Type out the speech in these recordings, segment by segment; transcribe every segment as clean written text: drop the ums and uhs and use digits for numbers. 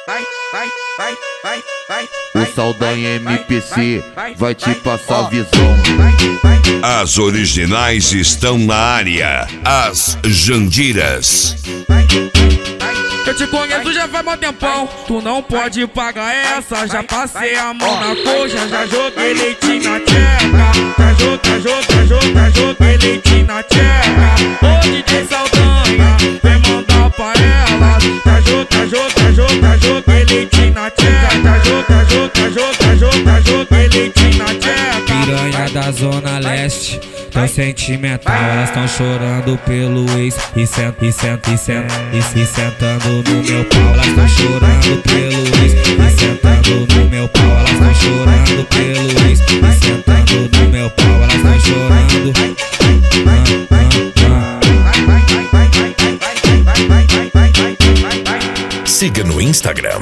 O Saldanha MPC vai te passar a visão. As originais estão na área, as Jandiras. Eu te conheço já faz mó tempão, tu não pode pagar essa. Já passei a mão na coxa, já joguei leite na tcheca. Já joguei leite na tcheca. Ô DJ Saldanha, vem mandar pra ela. Já joguei leite na tcheca. Já joguei leite na tcheca. Piranha da Zona Leste, tão sentimental, elas tão chorando pelo ex e sentando no meu pau. Elas tão chorando pelo ex e sentando no meu pau. Elas tão chorando pelo ex e sentando no meu pau. Elas tão chorando. Siga no Instagram,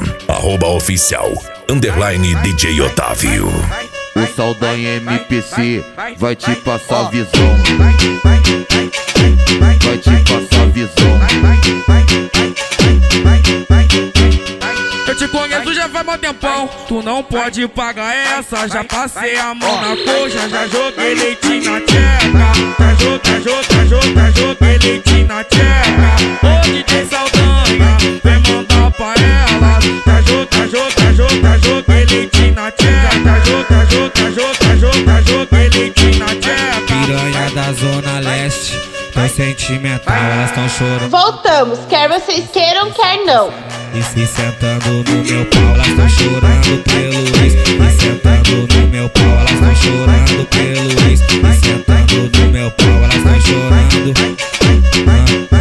@oficial_DJ Otávio. O Saldanha MPC vai te passar a visão. Vai te passar a visão. Eu te conheço já faz mó tempão, tu não pode pagar essa. Já passei a mão na coxa, já joguei leite na tcheca. Já joguei leite na tcheca. Ô DJ Saldanha, vem mandar pra ela. Já joguei leite na tcheca. Já joguei leite na tcheca. Piranha da Zona Leste, tão sentimental, elas tão chorando. Voltamos, quer vocês queiram, quer não. E sentando no meu pau, elas tão chorando pelo ex e sentando no meu pau. Elas tão chorando pelo ex e sentando no meu pau. Elas tão chorando.